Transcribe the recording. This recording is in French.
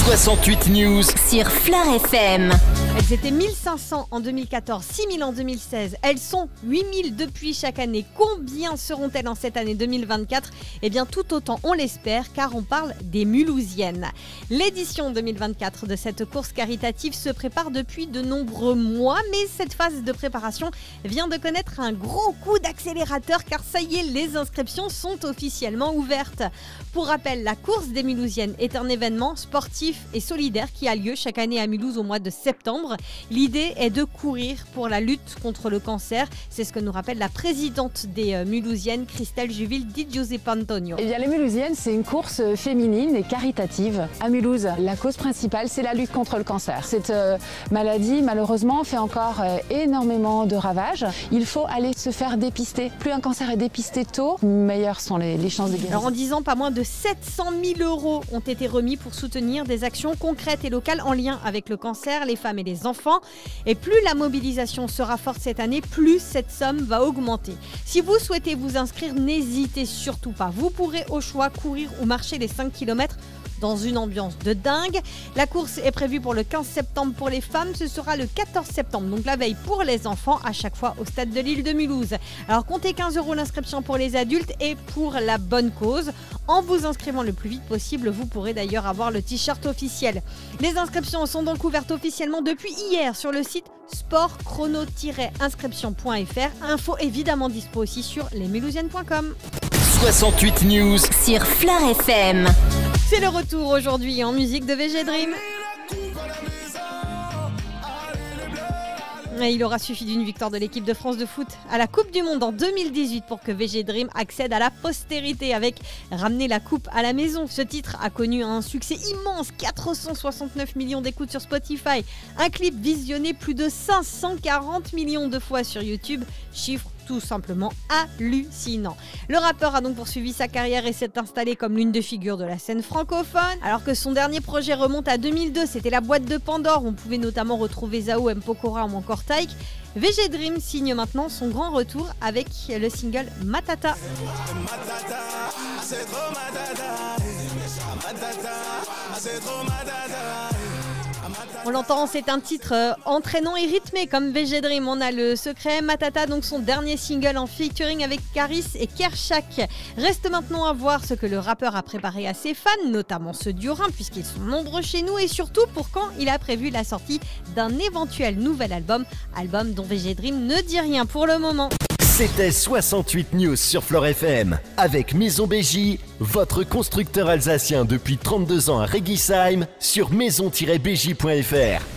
68 News sur Fleur FM. Elles étaient 1500 en 2014, 6000 en 2016. Elles sont 8000 depuis chaque année. Combien seront-elles en cette année 2024 ? Eh bien tout autant, on l'espère, car on parle des Mulhousiennes. L'édition 2024 de cette course caritative se prépare depuis de nombreux mois, mais cette phase de préparation vient de connaître un gros coup d'accélérateur, car ça y est, les inscriptions sont officiellement ouvertes. Pour rappel, la course des Mulhousiennes est un événement sportif et solidaire qui a lieu chaque année à Mulhouse au mois de septembre. L'idée est de courir pour la lutte contre le cancer. C'est ce que nous rappelle la présidente des Mulhousiennes, Christelle Juville Di Giuseppe Antonio. Eh bien, les Mulhousiennes, c'est une course féminine et caritative à Mulhouse. La cause principale, c'est la lutte contre le cancer. Cette maladie, malheureusement, fait encore énormément de ravages. Il faut aller se faire dépister. Plus un cancer est dépisté tôt, meilleures sont les chances de guérison. Alors en 10 ans, pas moins de 700 000 € ont été remis pour soutenir des actions concrètes et locales en lien avec le cancer, les femmes et les enfants. Et plus la mobilisation sera forte cette année, plus cette somme va augmenter. Si vous souhaitez vous inscrire, n'hésitez surtout pas. Vous pourrez au choix courir ou marcher les 5 km dans une ambiance de dingue. La course est prévue pour le 15 septembre pour les femmes, ce sera le 14 septembre, donc la veille pour les enfants, à chaque fois au stade de l'île de Mulhouse. Alors comptez 15 € l'inscription pour les adultes et pour la bonne cause. En vous inscrivant le plus vite possible, vous pourrez d'ailleurs avoir le t-shirt officiel. Les inscriptions sont donc ouvertes officiellement depuis hier sur le site sportchrono-inscription.fr. Info évidemment dispo aussi sur lesmulhousiennes.com. 68 News Sur Fleur FM. C'est le retour aujourd'hui en musique de VG Dream. Et il aura suffi d'une victoire de l'équipe de France de foot à la Coupe du Monde en 2018 pour que VG Dream accède à la postérité avec Ramener la coupe à la maison. Ce titre a connu un succès immense, 469 millions d'écoutes sur Spotify, un clip visionné plus de 540 millions de fois sur YouTube, chiffre tout simplement hallucinant. Le rappeur a donc poursuivi sa carrière et s'est installé comme l'une des figures de la scène francophone. Alors que son dernier projet remonte à 2002, c'était la boîte de Pandore. On pouvait notamment retrouver Zao, M. Pokora ou encore Taïk. VG Dream signe maintenant son grand retour avec le single Matata. On l'entend, c'est un titre entraînant et rythmé comme VG Dream. On a le secret Matata, donc son dernier single en featuring avec Caris et Kershak. Reste maintenant à voir ce que le rappeur a préparé à ses fans, notamment ceux du Rhin, puisqu'ils sont nombreux chez nous, et surtout pour quand il a prévu la sortie d'un éventuel nouvel album dont VG Dream ne dit rien pour le moment. C'était 68 News sur Fleur FM avec Maison BJ, votre constructeur alsacien depuis 32 ans à Réguisheim, sur maison-bj.fr.